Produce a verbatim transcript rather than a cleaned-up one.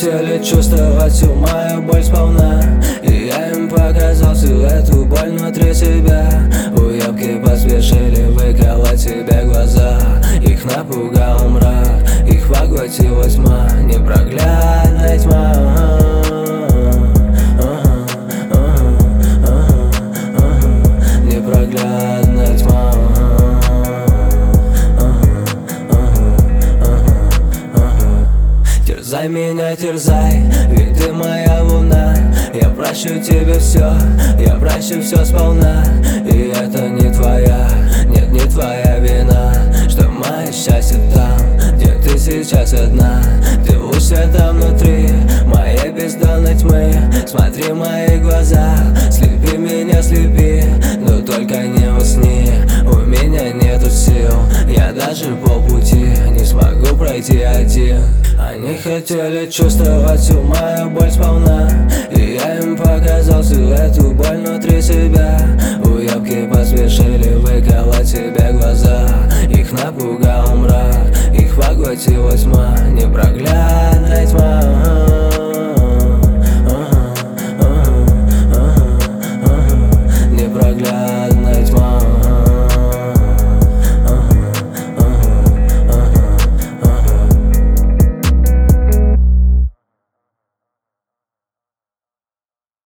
хотели чувствовать всю мою боль сполна, и я им показал всю эту боль внутри себя. Уебки поспешили выколоть себе глаза, их напугал мрак, их поглотила тьма, непроглядная тьма. Непроглядная тьма. Терзай меня, терзай, ведь ты моя луна. Я прощу тебе все, я прощу все сполна. И это не твоя, нет, не твоя вина, что мое счастье там, где ты сейчас одна. Ты луч света внутри моей бездонной тьмы. Смотри в мои глаза, слепи меня, слепи, но только не усни. У меня нету сил, я даже полпути не смогу пройти один. Они хотели чувствовать всю мою боль сполна, и я им показал всю эту боль внутри себя. Уебки поспешили выколоть себе глаза, их напугал мрак, их поглотила тьма, непроглядная тьма.